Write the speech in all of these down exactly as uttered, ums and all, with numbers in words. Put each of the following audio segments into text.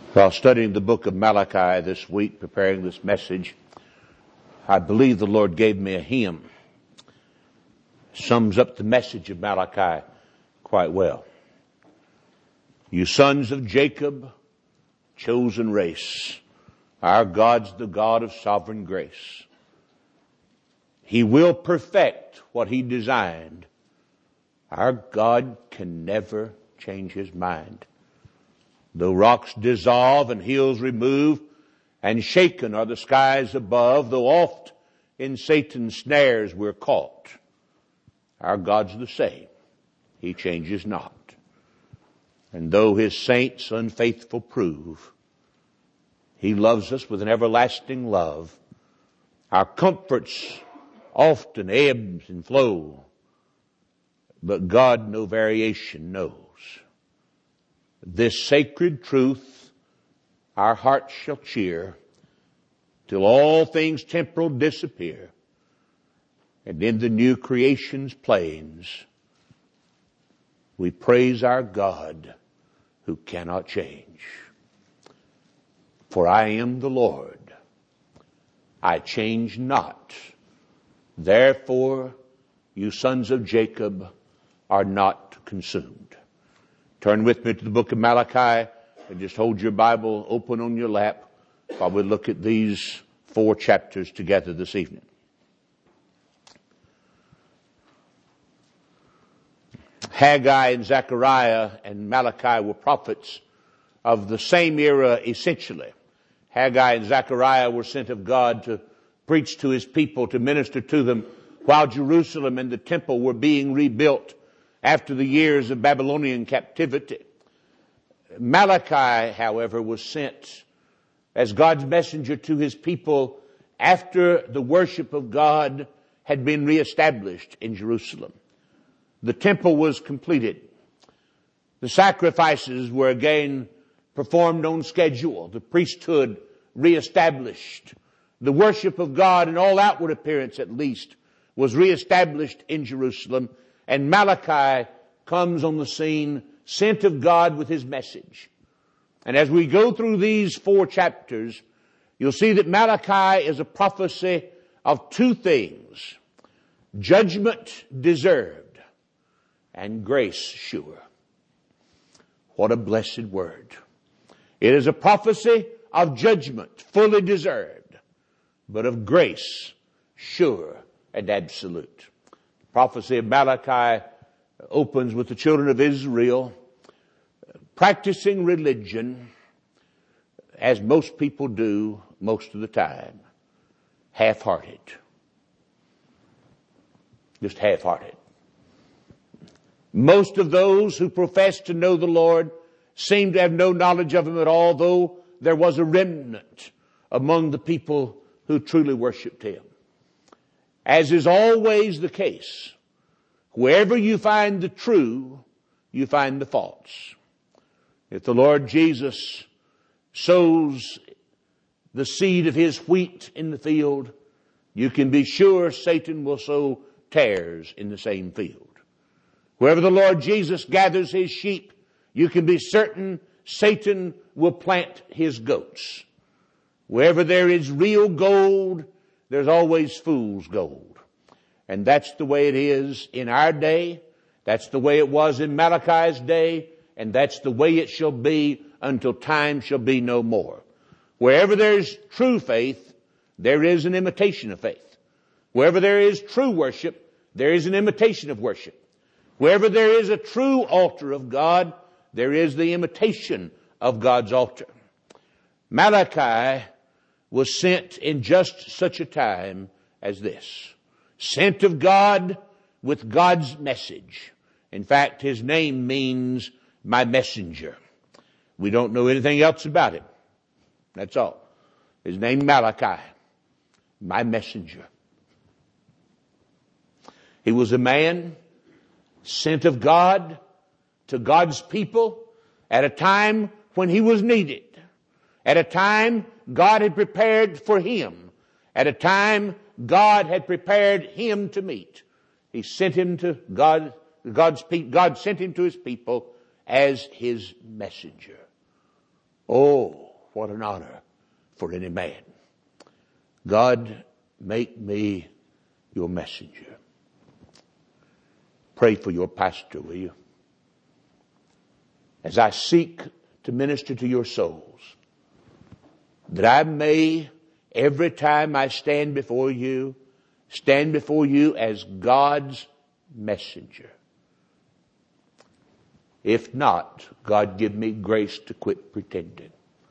While studying the book of Malachi this week, preparing this message, I believe the Lord gave me a hymn. Sums up the message of Malachi quite well. You sons of Jacob, chosen race, our God's the God of sovereign grace. He will perfect what He designed. Our God can never change His mind. Though rocks dissolve and hills remove, and shaken are the skies above, though oft in Satan's snares we're caught, our God's the same. He changes not. And though His saints unfaithful prove, He loves us with an everlasting love. Our comforts often ebbs and flow, but God no variation knows. This sacred truth our hearts shall cheer till all things temporal disappear, and in the new creation's plains we praise our God who cannot change. For I am the Lord, I change not. Therefore you sons of Jacob are not consumed. Turn with me to the book of Malachi and just hold your Bible open on your lap while we look at these four chapters together this evening. Haggai and Zechariah and Malachi were prophets of the same era essentially. Haggai and Zechariah were sent of God to preach to His people, to minister to them while Jerusalem and the temple were being rebuilt after the years of Babylonian captivity. Malachi, however, was sent as God's messenger to His people after the worship of God had been reestablished in Jerusalem. The temple was completed. The sacrifices were again performed on schedule. The priesthood reestablished. The worship of God, in all outward appearance at least, was reestablished in Jerusalem. And Malachi comes on the scene, sent of God with His message. And as we go through these four chapters, you'll see that Malachi is a prophecy of two things: judgment deserved and grace sure. What a blessed word. It is a prophecy of judgment fully deserved, but of grace sure and absolute. The prophecy of Malachi opens with the children of Israel practicing religion as most people do most of the time. Half-hearted. Just half-hearted. Most of those who profess to know the Lord seem to have no knowledge of Him at all, though there was a remnant among the people who truly worshiped Him. As is always the case, wherever you find the true, you find the false. If the Lord Jesus sows the seed of His wheat in the field, you can be sure Satan will sow tares in the same field. Wherever the Lord Jesus gathers His sheep, you can be certain Satan will plant his goats. Wherever there is real gold, there's always fool's gold. And that's the way it is in our day. That's the way it was in Malachi's day. And that's the way it shall be until time shall be no more. Wherever there's true faith, there is an imitation of faith. Wherever there is true worship, there is an imitation of worship. Wherever there is a true altar of God, there is the imitation of God's altar. Malachi was sent in just such a time as this. Sent of God with God's message. In fact, his name means my messenger. We don't know anything else about him. That's all. His name Malachi, my messenger. He was a man sent of God to God's people at a time when he was needed. At a time God had prepared for him. At a time God had prepared him to meet. He sent him to God, God's people. God sent him to his people as his messenger. Oh, what an honor for any man. God, make me your messenger. Pray for your pastor, will you? As I seek to minister to your souls, that I may, every time I stand before you, stand before you as God's messenger. If not, God, give me grace to quit pretending.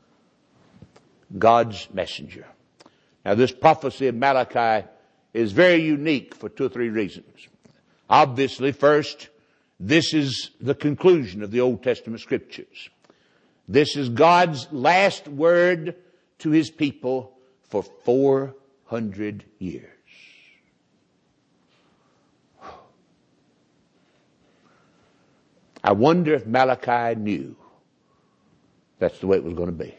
God's messenger. Now, this prophecy of Malachi is very unique for two or three reasons. Obviously, first, this is the conclusion of the Old Testament Scriptures. This is God's last word to His people for four hundred years. I wonder if Malachi knew that's the way it was going to be.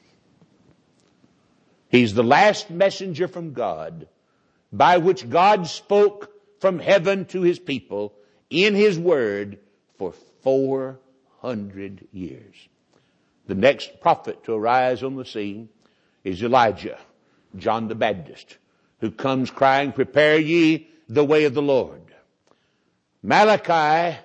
He's the last messenger from God by which God spoke from heaven to His people in His word for four hundred years. The next prophet to arise on the scene is Elijah, John the Baptist, who comes crying, "Prepare ye the way of the Lord." Malachi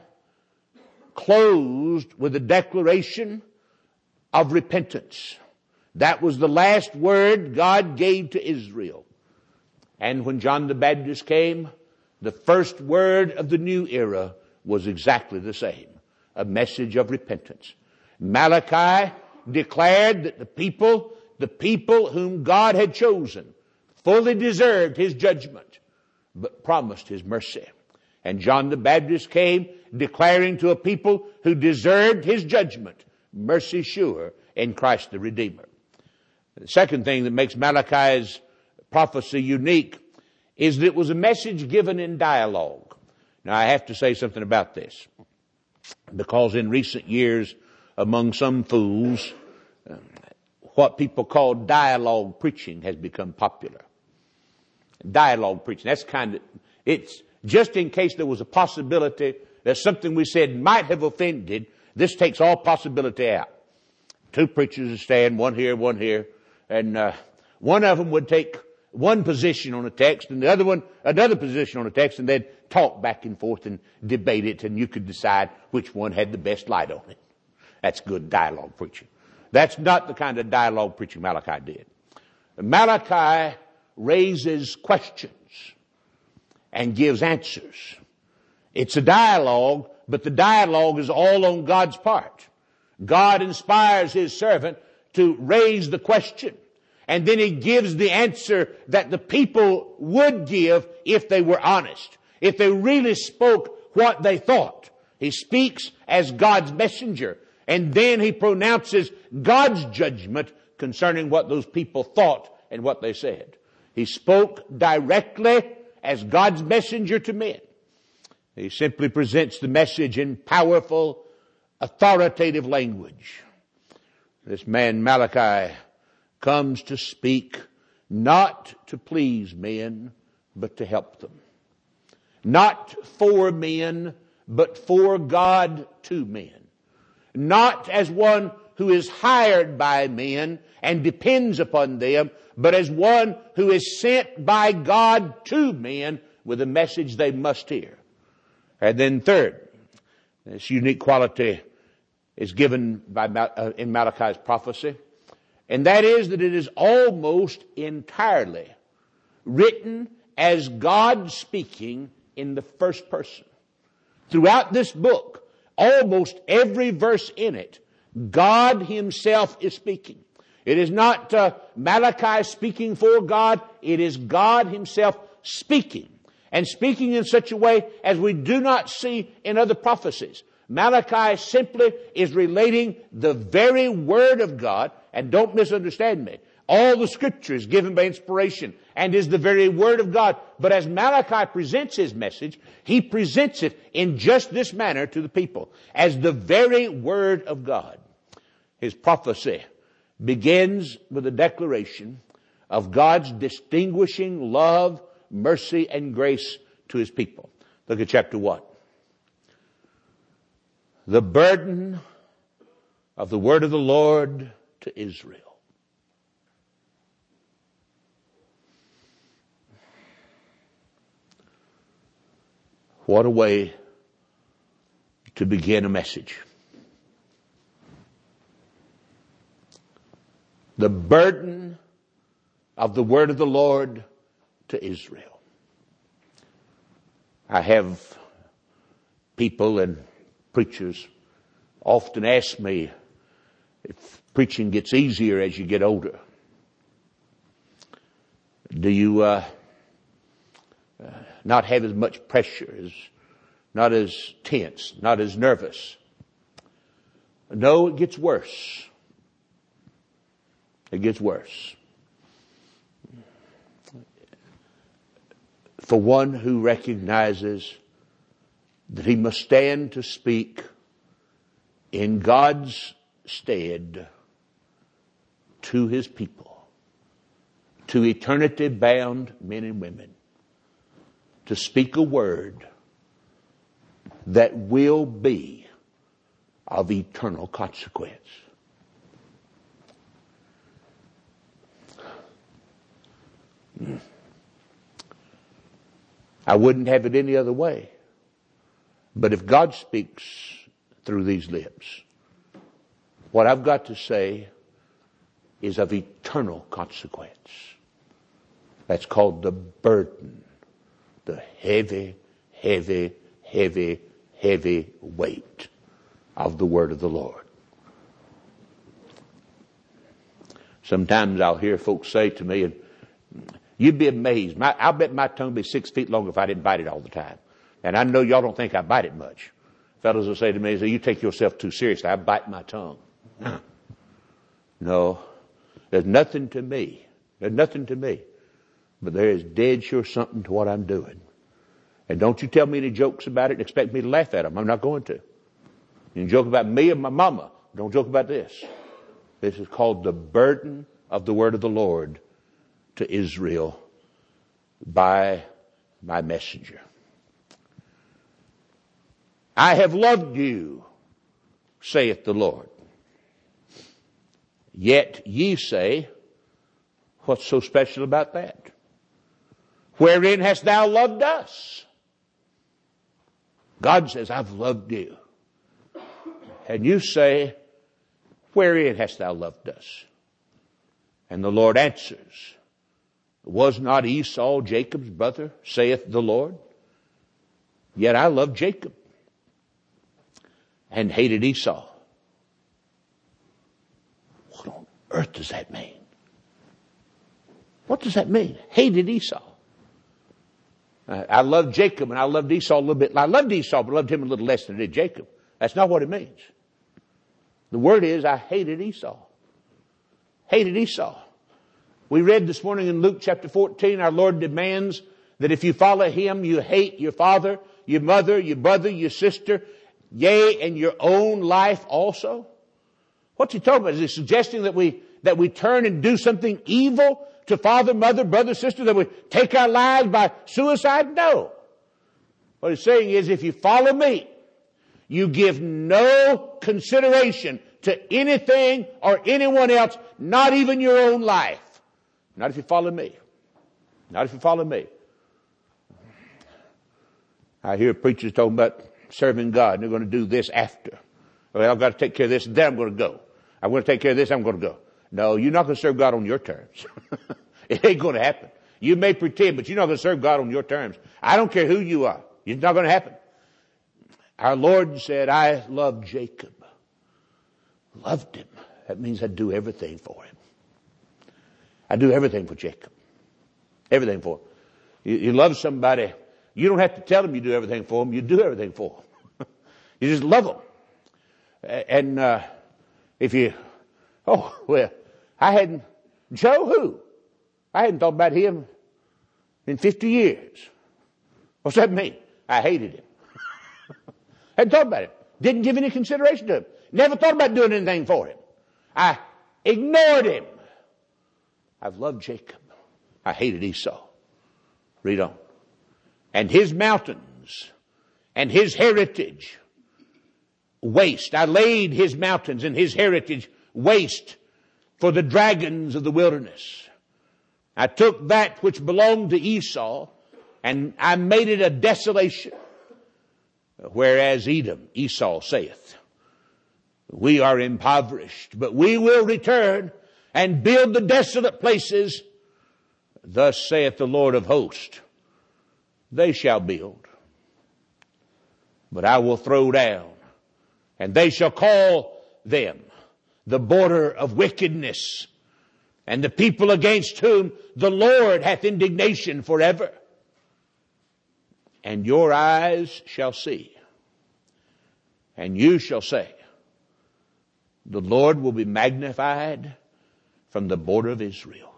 closed with a declaration of repentance. That was the last word God gave to Israel. And when John the Baptist came, the first word of the new era was exactly the same. A message of repentance. Malachi declared that the people, the people whom God had chosen, fully deserved His judgment, but promised His mercy. And John the Baptist came declaring to a people who deserved His judgment, mercy sure in Christ the Redeemer. The second thing that makes Malachi's prophecy unique is that it was a message given in dialogue. Now, I have to say something about this, because in recent years, among some fools, uh, what people call dialogue preaching has become popular. Dialogue preaching, that's kind of, it's just in case there was a possibility that something we said might have offended, this takes all possibility out. Two preachers would stand, one here, one here, and uh, one of them would take one position on a text and the other one another position on a text, and they'd talk back and forth and debate it, and you could decide which one had the best light on it. That's good dialogue preaching. That's not the kind of dialogue preaching Malachi did. Malachi raises questions and gives answers. It's a dialogue, but the dialogue is all on God's part. God inspires His servant to raise the question, and then He gives the answer that the people would give if they were honest, if they really spoke what they thought. He speaks as God's messenger, and then He pronounces God's judgment concerning what those people thought and what they said. He spoke directly as God's messenger to men. He simply presents the message in powerful, authoritative language. This man Malachi comes to speak not to please men, but to help them. Not for men, but for God to men. Not as one who is hired by men and depends upon them, but as one who is sent by God to men with a message they must hear. And then third, this unique quality is given by uh, in Malachi's prophecy, and that is that it is almost entirely written as God speaking in the first person. Throughout this book, almost every verse in it, God Himself is speaking. It is not uh, Malachi speaking for God. It is God Himself speaking, and speaking in such a way as we do not see in other prophecies. Malachi simply is relating the very Word of God, and don't misunderstand me. All the Scripture is given by inspiration and is the very Word of God. But as Malachi presents his message, he presents it in just this manner to the people, as the very Word of God. His prophecy begins with a declaration of God's distinguishing love, mercy, and grace to His people. Look at chapter one. The burden of the word of the Lord to Israel. What a way to begin a message. The burden of the word of the Lord to Israel. I have people and preachers often ask me if preaching gets easier as you get older. Do you uh, uh, not have as much pressure, as not as tense, not as nervous? No, it gets worse. It gets worse. For one who recognizes that he must stand to speak in God's stead to his people, to eternity bound men and women, to speak a word that will be of eternal consequence. I wouldn't have it any other way. But if God speaks through these lips, what I've got to say is of eternal consequence. That's called the burden, the heavy, heavy, heavy, heavy weight of the word of the Lord. Sometimes I'll hear folks say to me, and you'd be amazed. My, I'll bet my tongue would be six feet long if I didn't bite it all the time. And I know y'all don't think I bite it much. Fellows will say to me, you take yourself too seriously. I bite my tongue. No, there's nothing to me. There's nothing to me. But there is dead sure something to what I'm doing. And don't you tell me any jokes about it and expect me to laugh at them. I'm not going to. You can joke about me and my mama. Don't joke about this. This is called the burden of the word of the Lord to Israel by my messenger. I have loved you, saith the Lord. Yet ye say, what's so special about that? Wherein hast thou loved us? God says, I've loved you. And you say, wherein hast thou loved us? And the Lord answers, was not Esau Jacob's brother, saith the Lord? Yet I loved Jacob and hated Esau. What on earth does that mean? What does that mean? Hated Esau. I loved Jacob and I loved Esau a little bit. I loved Esau, but loved him a little less than I did Jacob. That's not what it means. The word is, I hated Esau. Hated Esau. We read this morning in Luke chapter fourteen, our Lord demands that if you follow him, you hate your father, your mother, your brother, your sister, yea, and your own life also. What's he talking about? Is he suggesting that we, that we turn and do something evil to father, mother, brother, sister, that we take our lives by suicide? No. What he's saying is, if you follow me, you give no consideration to anything or anyone else, not even your own life. Not if you follow me. Not if you follow me. I hear preachers talking about serving God, and they're going to do this after. Well, I've got to take care of this, and then I'm going to go. I'm going to take care of this, I'm going to go. No, you're not going to serve God on your terms. It ain't going to happen. You may pretend, but you're not going to serve God on your terms. I don't care who you are. It's not going to happen. Our Lord said, I love Jacob. Loved him. That means I do everything for him. I do everything for Jacob. Everything for him. You, you love somebody, you don't have to tell them you do everything for them. You do everything for them. You just love them. And uh, if you, oh, well, I hadn't, Joe who? I hadn't thought about him in fifty years. What's that mean? I hated him. Hadn't thought about it. Didn't give any consideration to him. Never thought about doing anything for him. I ignored him. I've loved Jacob. I hated Esau. Read on. And his mountains and his heritage waste. I laid his mountains and his heritage waste for the dragons of the wilderness. I took that which belonged to Esau, and I made it a desolation. Whereas Edom, Esau saith, we are impoverished, but we will return and build the desolate places. Thus saith the Lord of hosts, they shall build, but I will throw down, and they shall call them the border of wickedness, and the people against whom the Lord hath indignation forever. And your eyes shall see, and you shall say, the Lord will be magnified from the border of Israel.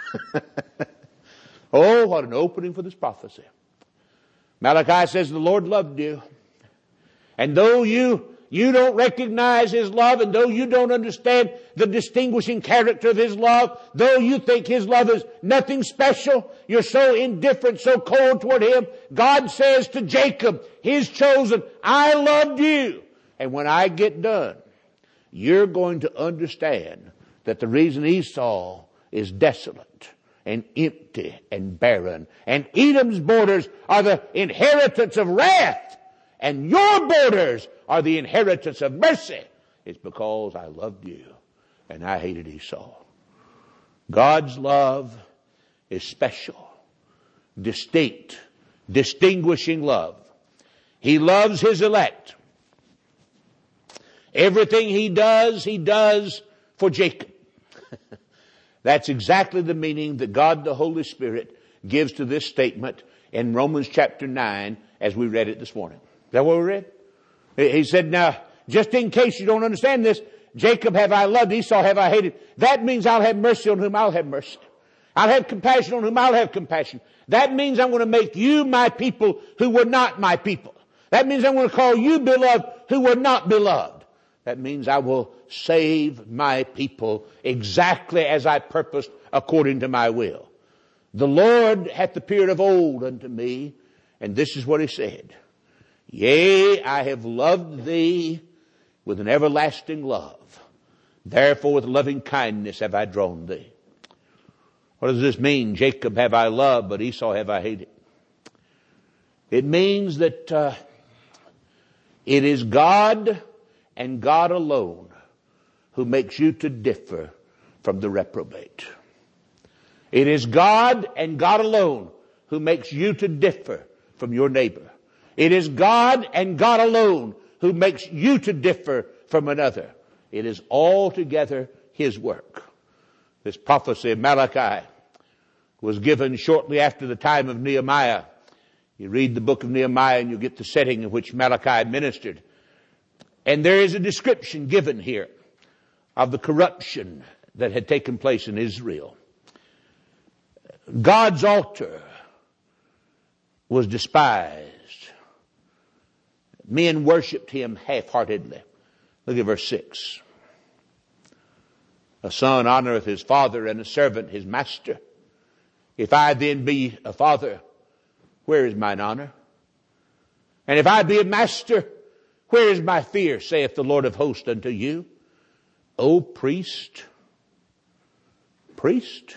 Oh, what an opening for this prophecy. Malachi says the Lord loved you. And though you, you don't recognize His love, and though you don't understand the distinguishing character of His love, though you think His love is nothing special, you're so indifferent, so cold toward Him, God says to Jacob, His chosen, I loved you. And when I get done, you're going to understand that the reason Esau is desolate and empty and barren, and Edom's borders are the inheritance of wrath, and your borders are the inheritance of mercy, it's because I loved you and I hated Esau. God's love is special, distinct, distinguishing love. He loves His elect. Everything He does, He does for Jacob. That's exactly the meaning that God the Holy Spirit gives to this statement in Romans chapter nine as we read it this morning. Is that what we read? He said, now, just in case you don't understand this, Jacob have I loved, Esau have I hated. That means I'll have mercy on whom I'll have mercy. I'll have compassion on whom I'll have compassion. That means I'm going to make you my people who were not my people. That means I'm going to call you beloved who were not beloved. That means I will save my people exactly as I purposed according to my will. The Lord hath appeared of old unto me, and this is what He said. Yea, I have loved thee with an everlasting love. Therefore with loving kindness have I drawn thee. What does this mean? Jacob have I loved, but Esau have I hated. It means that uh, it is God and God alone who makes you to differ from the reprobate. It is God and God alone who makes you to differ from your neighbor. It is God and God alone who makes you to differ from another. It is altogether His work. This prophecy of Malachi was given shortly after the time of Nehemiah. You read the book of Nehemiah and you get the setting in which Malachi ministered. And there is a description given here of the corruption that had taken place in Israel. God's altar was despised. Men worshipped Him half-heartedly. Look at verse six. A son honoreth his father, and a servant his master. If I then be a father, where is mine honor? And if I be a master, where is my fear, saith the Lord of hosts unto you? O priest, priest,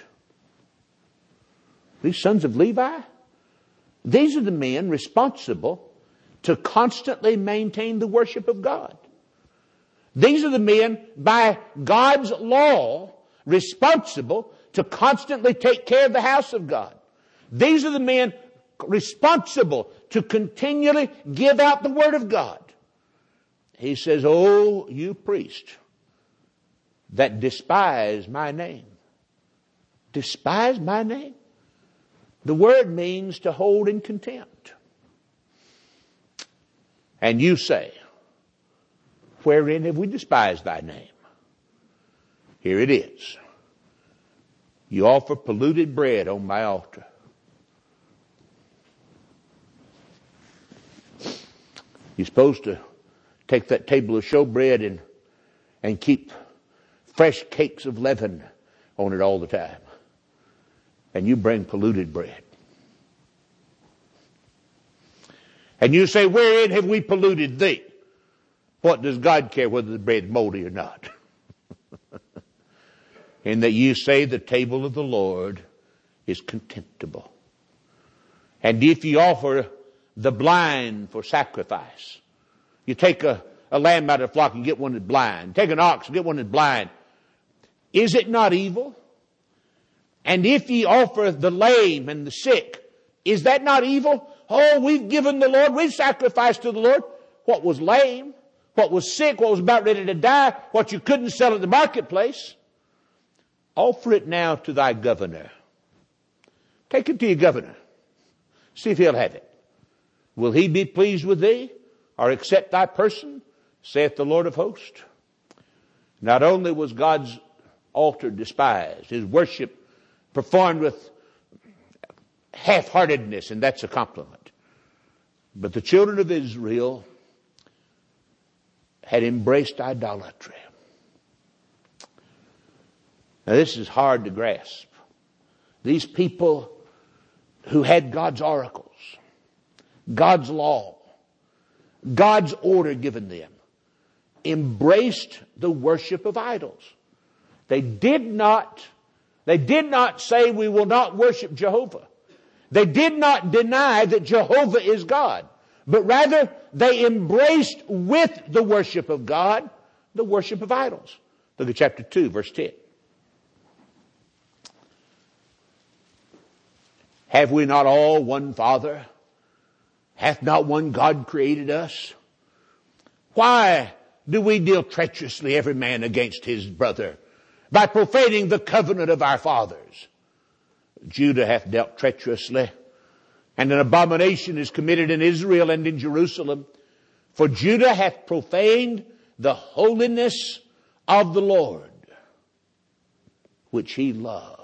these sons of Levi, these are the men responsible to constantly maintain the worship of God. These are the men, by God's law, responsible to constantly take care of the house of God. These are the men responsible to continually give out the Word of God. He says, oh, you priest that despise my name. Despise my name? The word means to hold in contempt. And you say, wherein have we despised thy name? Here it is. You offer polluted bread on my altar. You're supposed to take that table of showbread and, and keep fresh cakes of leaven on it all the time. And you bring polluted bread. And you say, wherein have we polluted thee? What does God care whether the bread is moldy or not? in that you say the table of the Lord is contemptible. And if you offer the blind for sacrifice, you take a, a lamb out of the flock and get one that's blind. Take an ox and get one that's blind. Is it not evil? And if ye offer the lame and the sick, is that not evil? Oh, we've given the Lord, we've sacrificed to the Lord what was lame, what was sick, what was about ready to die, what you couldn't sell at the marketplace. Offer it now to thy governor. Take it to your governor. See if he'll have it. Will he be pleased with thee or accept thy person, saith the Lord of hosts? Not only was God's altar despised, his worship performed with half-heartedness, and that's a compliment, but the children of Israel had embraced idolatry. Now this is hard to grasp. These people who had God's oracles, God's law, God's order given them, embraced the worship of idols. They did not, they did not say we will not worship Jehovah. They did not deny that Jehovah is God, but rather they embraced with the worship of God the worship of idols. Look at chapter two, verse ten. Have we not all one Father? Hath not one God created us? Why do we deal treacherously every man against his brother, by profaning the covenant of our fathers? Judah hath dealt treacherously, and an abomination is committed in Israel and in Jerusalem. For Judah hath profaned the holiness of the Lord, which he loved.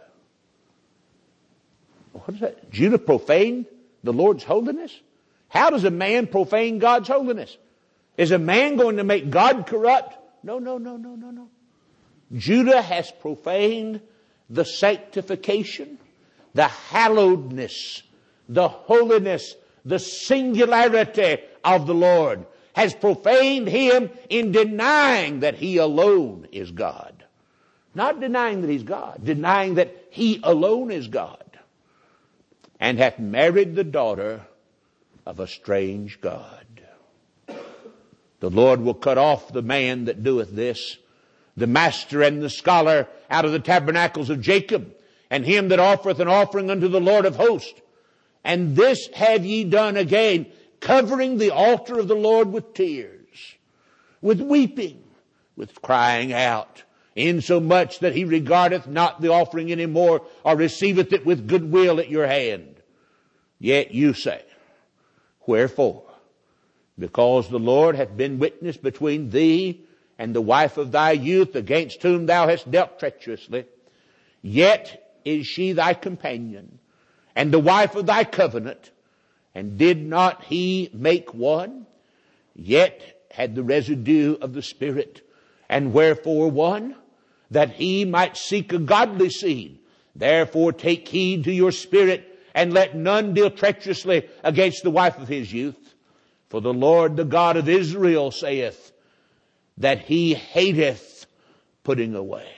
What is that? Judah profaned the Lord's holiness? How does a man profane God's holiness? Is a man going to make God corrupt? No, no, no, no, no, no. Judah has profaned the sanctification, the hallowedness, the holiness, the singularity of the Lord. Has profaned him in denying that he alone is God. Not denying that he's God, denying that he alone is God. And hath married the daughter of a strange God. The Lord will cut off the man that doeth this, the master and the scholar out of the tabernacles of Jacob, and him that offereth an offering unto the Lord of hosts. And this have ye done again, covering the altar of the Lord with tears, with weeping, with crying out, insomuch that he regardeth not the offering any more, or receiveth it with goodwill at your hand. Yet you say, wherefore? Because the Lord hath been witness between thee and the wife of thy youth, against whom thou hast dealt treacherously. Yet is she thy companion, and the wife of thy covenant. And did not he make one? Yet had the residue of the Spirit. And wherefore one? That he might seek a godly seed. Therefore take heed to your spirit, and let none deal treacherously against the wife of his youth. For the Lord, the God of Israel, saith that he hateth putting away.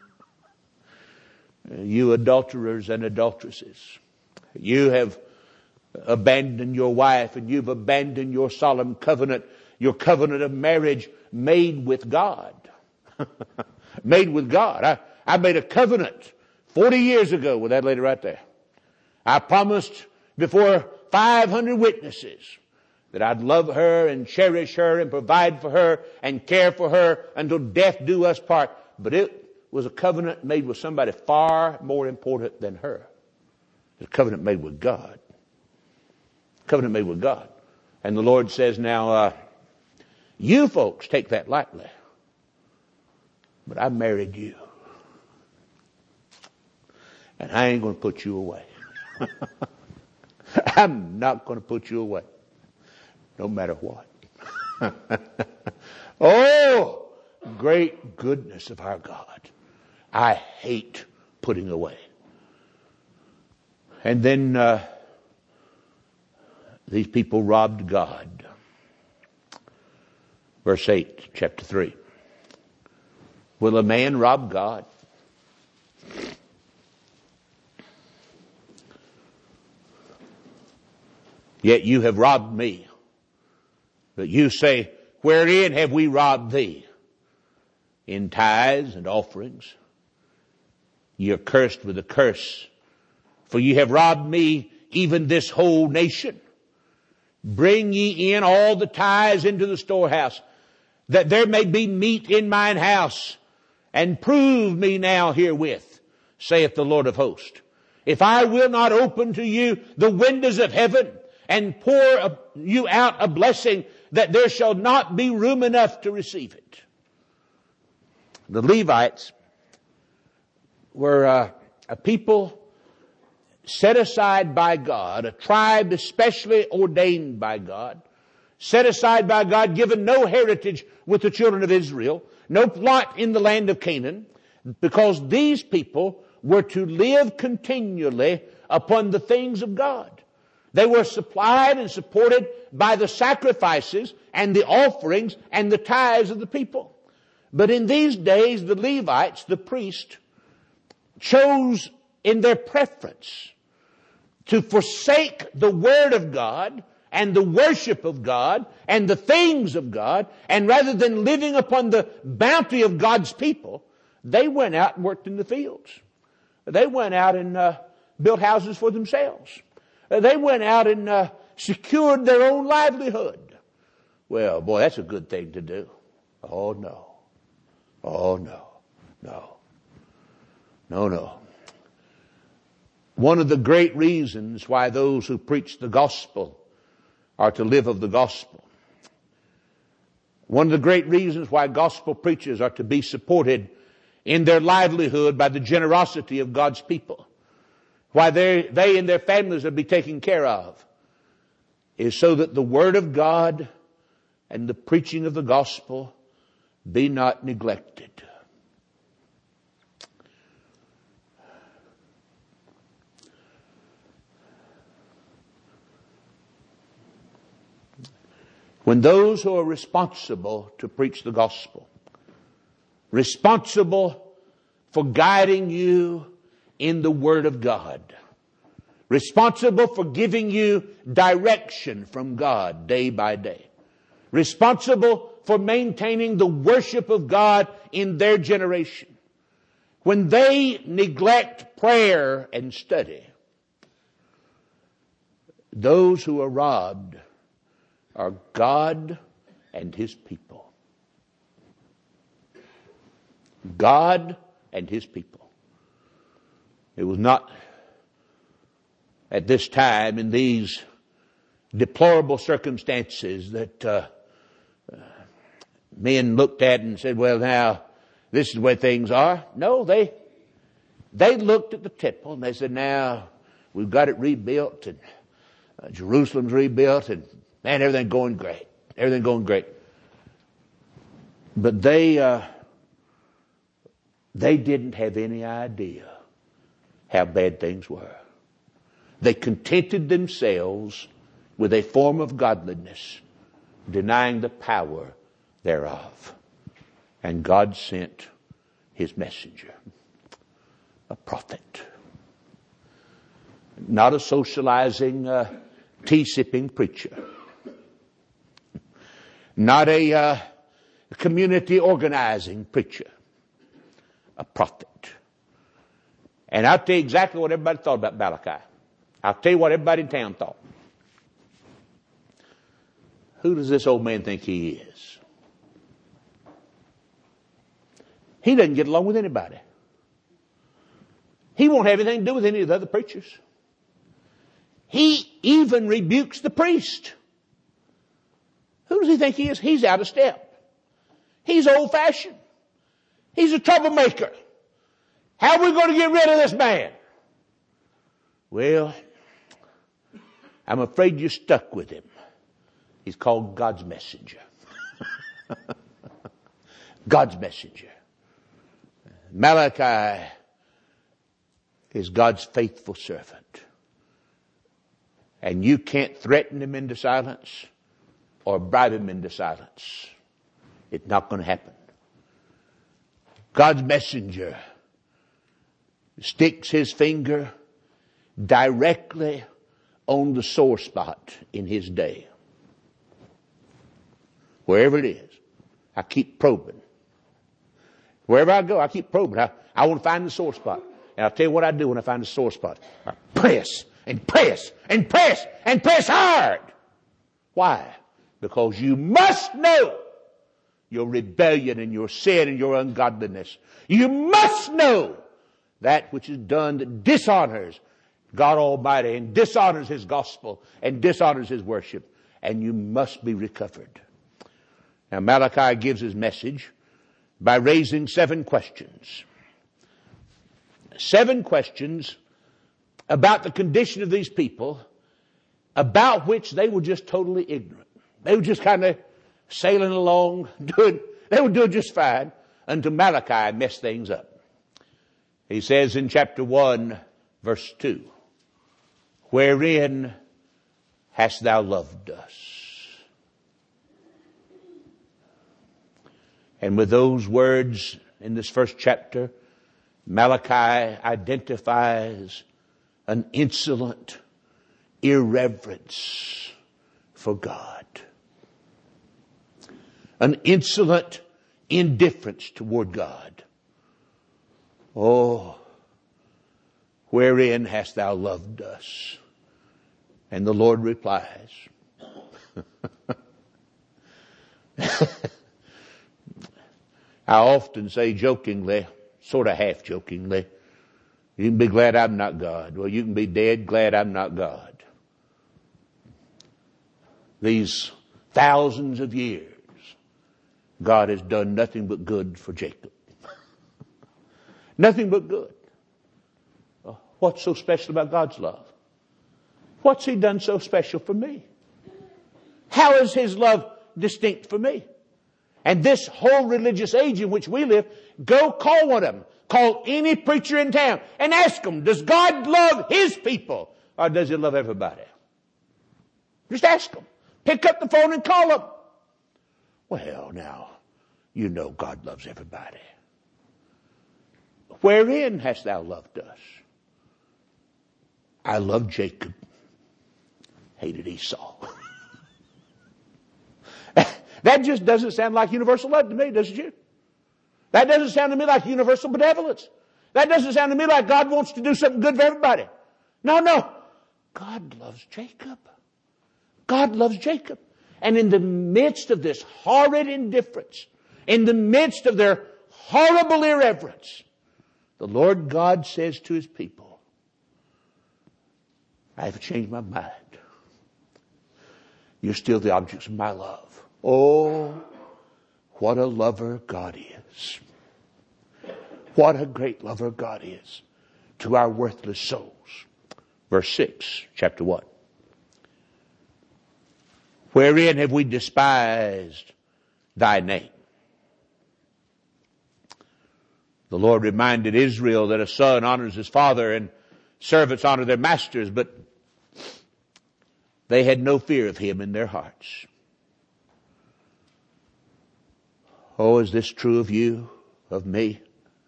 You adulterers and adulteresses, you have abandoned your wife, and you've abandoned your solemn covenant, your covenant of marriage made with God. Made with God. I, I made a covenant forty years ago with that lady right there. I promised before five hundred witnesses that I'd love her and cherish her and provide for her and care for her until death do us part. But it was a covenant made with somebody far more important than her. It's a covenant made with God. Covenant made with God. And the Lord says now, uh, you folks take that lightly, but I married you. And I ain't going to put you away. I'm not going to put you away, no matter what. Oh, great goodness of our God. I hate putting away. And then uh, these people robbed God. Verse eight, chapter three. Will a man rob God? Yet you have robbed me. But you say, wherein have we robbed thee? In tithes and offerings. Ye are cursed with a curse. For ye have robbed me, even this whole nation. Bring ye in all the tithes into the storehouse, that there may be meat in mine house. And prove me now herewith, saith the Lord of hosts, if I will not open to you the windows of heaven and pour you out a blessing, that there shall not be room enough to receive it. The Levites were uh, a people set aside by God, a tribe especially ordained by God, set aside by God, given no heritage with the children of Israel, no plot in the land of Canaan, because these people were to live continually upon the things of God. They were supplied and supported by the sacrifices and the offerings and the tithes of the people. But in these days, the Levites, the priest, chose in their preference to forsake the Word of God and the worship of God and the things of God, and rather than living upon the bounty of God's people, they went out and worked in the fields. They went out and uh, built houses for themselves. They went out and uh, secured their own livelihood. Well, boy, that's a good thing to do. Oh, no. Oh, no. No. No, no. One of the great reasons why those who preach the gospel are to live of the gospel. One of the great reasons why gospel preachers are to be supported in their livelihood by the generosity of God's people, why they, they and their families will be taken care of, is so that the Word of God and the preaching of the gospel be not neglected. When those who are responsible to preach the gospel, responsible for guiding you in the Word of God, responsible for giving you direction from God day by day, responsible for maintaining the worship of God in their generation, when they neglect prayer and study, those who are robbed are God and His people. God and His people. It was not at this time, in these deplorable circumstances, that uh, uh, men looked at and said, well, now, this is the way things are. No, they they looked at the temple and they said, now, we've got it rebuilt, and uh, Jerusalem's rebuilt, and man, everything going great. Everything going great. But they, uh, they didn't have any idea how bad things were. They contented themselves with a form of godliness, denying the power thereof. And God sent His messenger, a prophet. Not a socializing, uh, tea-sipping preacher. Not a uh, community organizing preacher. A prophet. And I'll tell you exactly what everybody thought about Malachi. I'll tell you what everybody in town thought. Who does this old man think he is? He doesn't get along with anybody. He won't have anything to do with any of the other preachers. He even rebukes the priest. Who does he think he is? He's out of step. He's old-fashioned. He's a troublemaker. How are we going to get rid of this man? Well, I'm afraid you're stuck with him. He's called God's messenger. God's messenger. Malachi is God's faithful servant. And you can't threaten him into silence or bribe him into silence. It's not going to happen. God's messenger sticks his finger directly on the sore spot in his day. Wherever it is, I keep probing. Wherever I go, I keep probing. I, I want to find the sore spot. And I'll tell you what I do when I find a sore spot. I press and press and press and press hard. Why? Because you must know your rebellion and your sin and your ungodliness. You must know that which is done that dishonors God Almighty and dishonors His gospel and dishonors His worship. And you must be recovered. Now Malachi gives his message by raising seven questions. Seven questions about the condition of these people, about which they were just totally ignorant. They were just kind of sailing along, doing, they were doing just fine until Malachi messed things up. He says in chapter one, verse two, wherein hast thou loved us? And with those words in this first chapter, Malachi identifies an insolent irreverence for God. An insolent indifference toward God. Oh, wherein hast thou loved us? And the Lord replies, I often say jokingly, sort of half jokingly, you can be glad I'm not God. Well, you can be dead glad I'm not God. These thousands of years, God has done nothing but good for Jacob. Nothing but good. What's so special about God's love? What's He done so special for me? How is His love distinct for me? And this whole religious age in which we live, go call one of them. Call any preacher in town and ask them, does God love His people or does He love everybody? Just ask them. Pick up the phone and call them. Well, now, you know God loves everybody. Wherein hast thou loved us? I loved Jacob, hated Esau. That just doesn't sound like universal love to me, does it you? That doesn't sound to me like universal benevolence. That doesn't sound to me like God wants to do something good for everybody. No, no. God loves Jacob. God loves Jacob. And in the midst of this horrid indifference, in the midst of their horrible irreverence, the Lord God says to His people, I have changed my mind. You're still the objects of my love. Oh, what a lover God is. What a great lover God is to our worthless souls. Verse six, chapter one. Wherein have we despised thy name? The Lord reminded Israel that a son honors his father and servants honor their masters, but they had no fear of Him in their hearts. Oh, is this true of you, of me?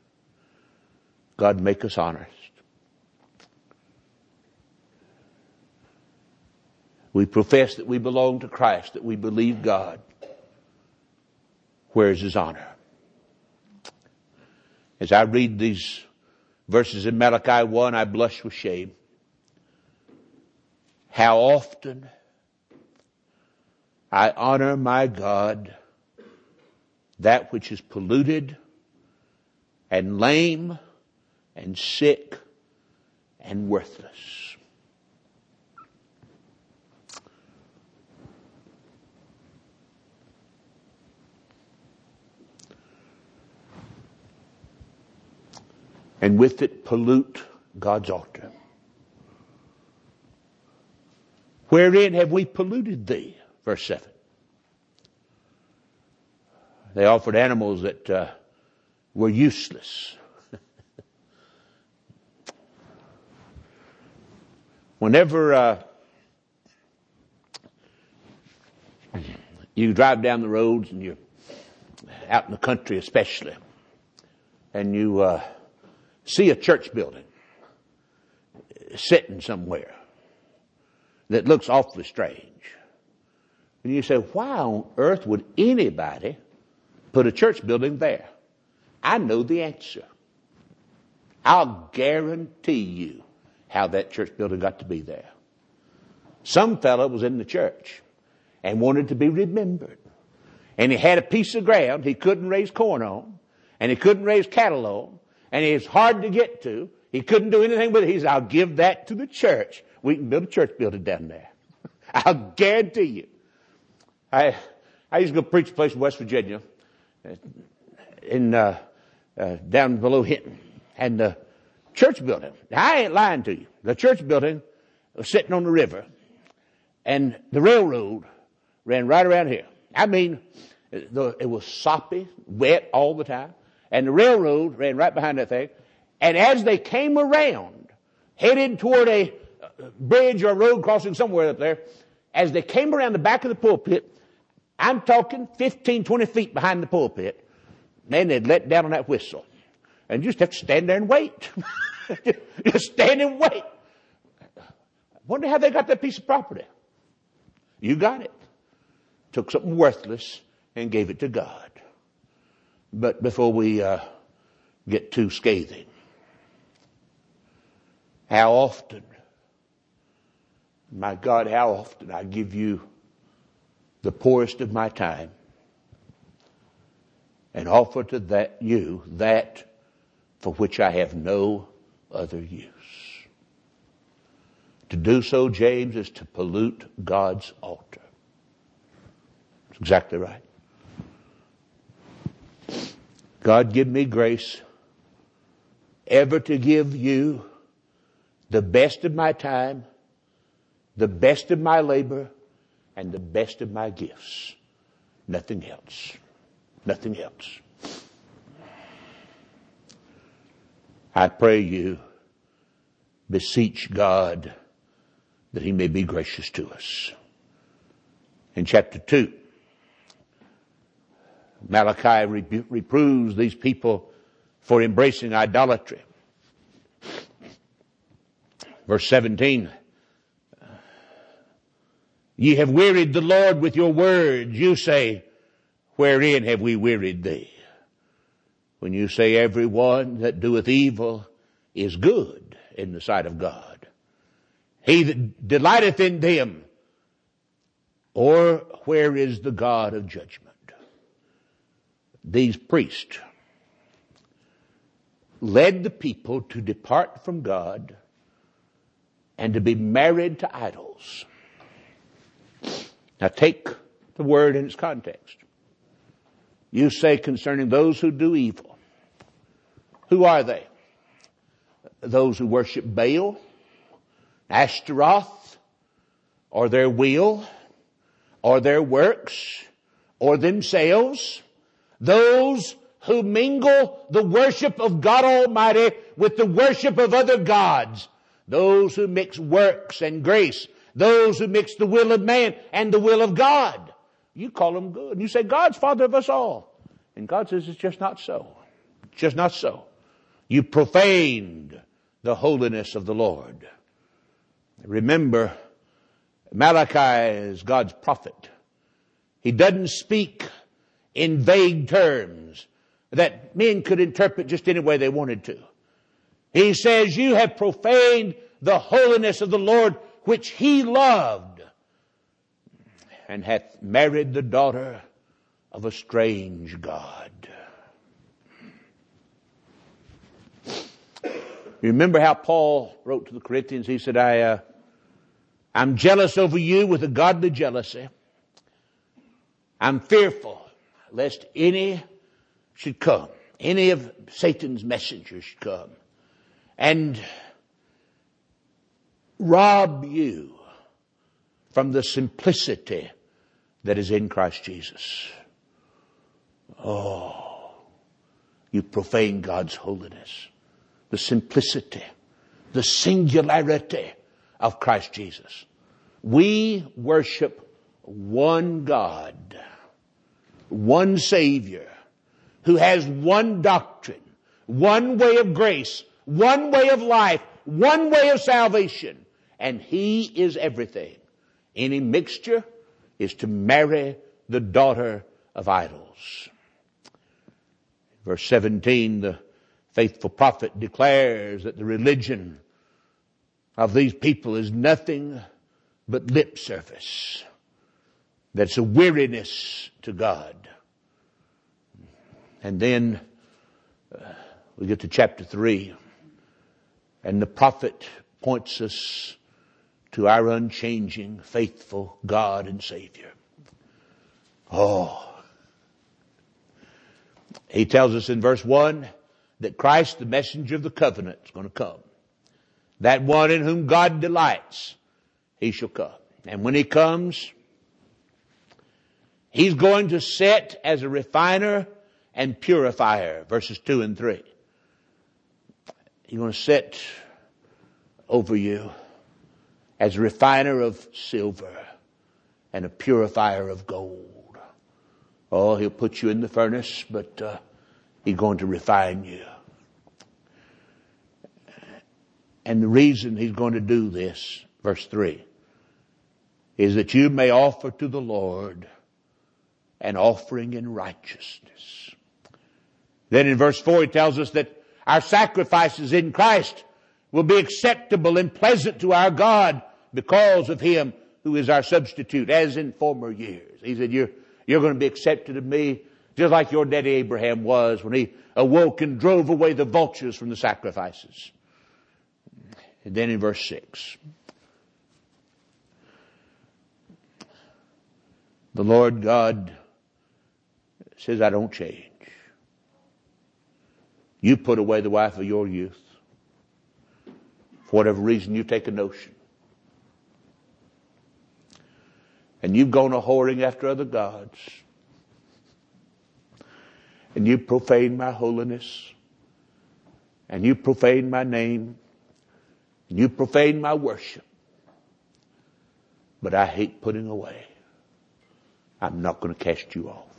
God, make us honest. We profess that we belong to Christ, that we believe God. Where is His honor? As I read these verses in Malachi one, I blush with shame. How often I honor my God that which is polluted and lame and sick and worthless. And with it pollute God's altar. Wherein have we polluted thee? Verse seven. They offered animals that uh, were useless. Whenever uh, you drive down the roads and you're out in the country especially, and you uh, see a church building sitting somewhere, that looks awfully strange. And you say, why on earth would anybody put a church building there? I know the answer. I'll guarantee you how that church building got to be there. Some fellow was in the church and wanted to be remembered. And he had a piece of ground he couldn't raise corn on, and he couldn't raise cattle on, and it's hard to get to. He couldn't do anything with it. He said, I'll give that to the church. We can build a church building down there. I'll guarantee you. I I used to go preach a place in West Virginia, in uh, uh, down below Hinton, and the church building. Now, I ain't lying to you. The church building was sitting on the river, and the railroad ran right around here. I mean, the, it was soppy, wet all the time, and the railroad ran right behind that thing. And as they came around, headed toward a bridge or a road crossing somewhere up there, as they came around the back of the pulpit, I'm talking fifteen, twenty feet behind the pulpit, man, they'd let down on that whistle. And you just have to stand there and wait. Just stand and wait. Wonder how they got that piece of property. You got it. Took something worthless and gave it to God. But before we uh, get too scathing, how often, my God, how often I give you the poorest of my time and offer to that you that for which I have no other use. To do so, James, is to pollute God's altar. That's exactly right. God, give me grace ever to give you the best of my time, the best of my labor, and the best of my gifts. Nothing else. Nothing else. I pray you beseech God that he may be gracious to us. In chapter two, Malachi rebu- reproves these people for embracing idolatry. Verse seventeen, ye have wearied the Lord with your words. You say, wherein have we wearied thee? When you say every one that doeth evil is good in the sight of God. He that delighteth in them, or where is the God of judgment? These priests led the people to depart from God and to be married to idols. Now take the word in its context. You say concerning those who do evil. Who are they? Those who worship Baal, Ashtaroth, or their will, or their works, or themselves. Those who mingle the worship of God Almighty with the worship of other gods. Those who mix works and grace. Those who mix the will of man and the will of God. You call them good. You say, God's Father of us all. And God says, it's just not so. It's just not so. You profaned the holiness of the Lord. Remember, Malachi is God's prophet. He doesn't speak in vague terms that men could interpret just any way they wanted to. He says, you have profaned the holiness of the Lord, which he loved, and hath married the daughter of a strange God. You remember how Paul wrote to the Corinthians? He said, I, uh, I'm jealous over you with a godly jealousy. I'm fearful lest any should come, any of Satan's messengers should come and rob you from the simplicity that is in Christ Jesus. Oh, you profane God's holiness. The simplicity, the singularity of Christ Jesus. We worship one God, one Savior, who has one doctrine, one way of grace, one way of life, one way of salvation, and he is everything. Any mixture is to marry the daughter of idols. Verse seventeen, the faithful prophet declares that the religion of these people is nothing but lip service. That's a weariness to God. And then uh, we get to chapter three, and the prophet points us to our unchanging, faithful God and Savior. Oh. He tells us in verse one that Christ, the messenger of the covenant, is going to come. That one in whom God delights, he shall come. And when he comes, he's going to set as a refiner and purifier, verses two and three. He's going to set over you as a refiner of silver and a purifier of gold. Oh, he'll put you in the furnace, but uh, he's going to refine you. And the reason he's going to do this, verse three, is that you may offer to the Lord an offering in righteousness. Then in verse four, he tells us that our sacrifices in Christ will be acceptable and pleasant to our God because of him who is our substitute, as in former years. He said, you're, you're going to be accepted of me just like your daddy Abraham was when he awoke and drove away the vultures from the sacrifices. And then in verse six, the Lord God says, I don't change. You put away the wife of your youth. For whatever reason, you take a notion. And you've gone a whoring after other gods. And you profane my holiness. And you profane my name. And you profane my worship. But I hate putting away. I'm not going to cast you off.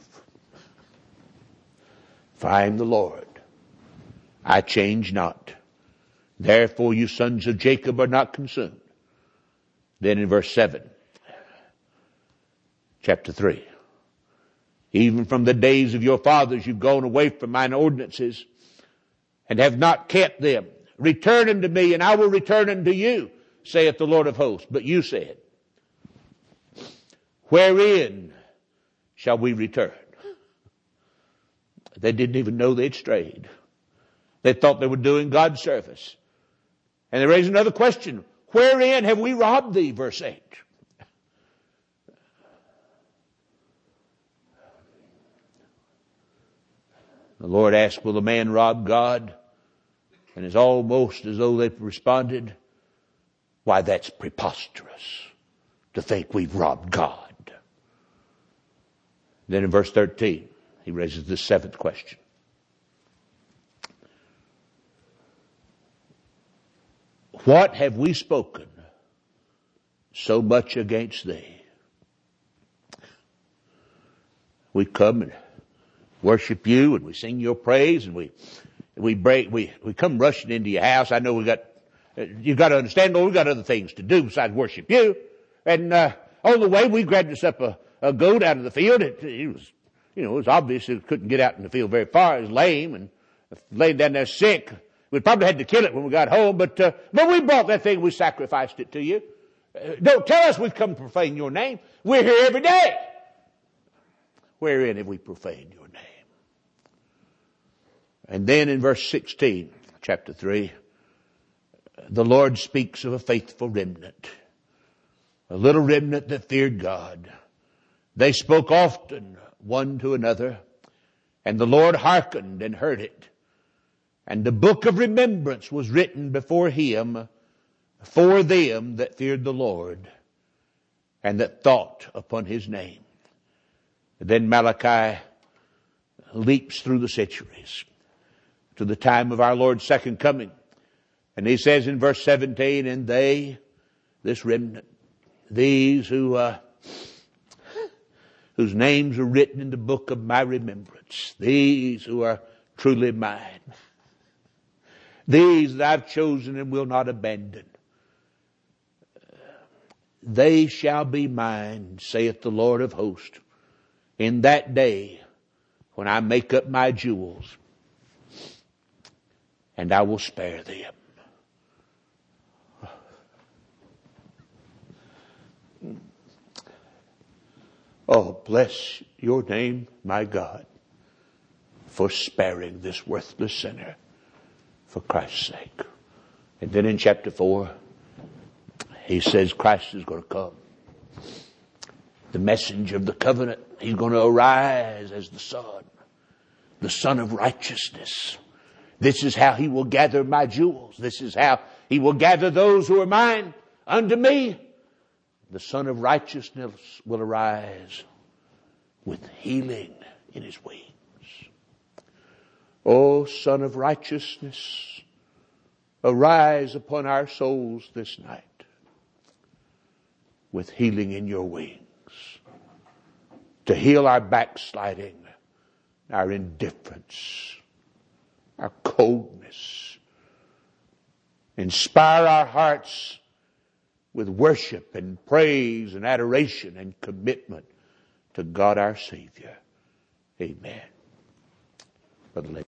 For I am the Lord. I change not. Therefore you sons of Jacob are not consumed. Then in verse seven, chapter three. Even from the days of your fathers you've gone away from mine ordinances and have not kept them. Return unto me and I will return unto you, saith the Lord of hosts. But you said, wherein shall we return? They didn't even know they'd strayed. They thought they were doing God's service. And they raised another question. Wherein have we robbed thee? Verse eight. The Lord asked, will the man rob God? And it's almost as though they responded, why, that's preposterous to think we've robbed God. Then in verse thirteen, he raises the seventh question. What have we spoken so much against thee? We come and worship you and we sing your praise and we, we break, we, we come rushing into your house. I know we got, you got to understand, Lord, we got other things to do besides worship you. And, uh, on the way we grabbed us up a, a goat out of the field. It, it was, you know, it was obvious it couldn't get out in the field very far. It was lame and laid down there sick. We probably had to kill it when we got home, but, uh, but we brought that thing, we sacrificed it to you. Uh, don't tell us we've come to profane your name. We're here every day. Wherein have we profaned your name? And then in verse sixteen, chapter three, the Lord speaks of a faithful remnant. A little remnant that feared God. They spoke often one to another, and the Lord hearkened and heard it. And the book of remembrance was written before him for them that feared the Lord and that thought upon his name. Then Malachi leaps through the centuries to the time of our Lord's second coming. And he says in verse seventeen, and they, this remnant, these who, uh, whose names are written in the book of my remembrance, these who are truly mine, these that I've chosen and will not abandon. they shall be mine, saith the Lord of hosts, in that day when I make up my jewels, and I will spare them. Oh, bless your name, my God, for sparing this worthless sinner for Christ's sake. And then in chapter four, he says Christ is going to come. The messenger of the covenant, he's going to arise as the Son, the Son of righteousness. This is how he will gather my jewels. This is how he will gather those who are mine unto me. The Son of righteousness will arise with healing in his wings. O Son of righteousness, arise upon our souls this night with healing in your wings, to heal our backsliding, our indifference, our coldness. Inspire our hearts with worship and praise and adoration and commitment to God our Savior. Amen. Brother Lake.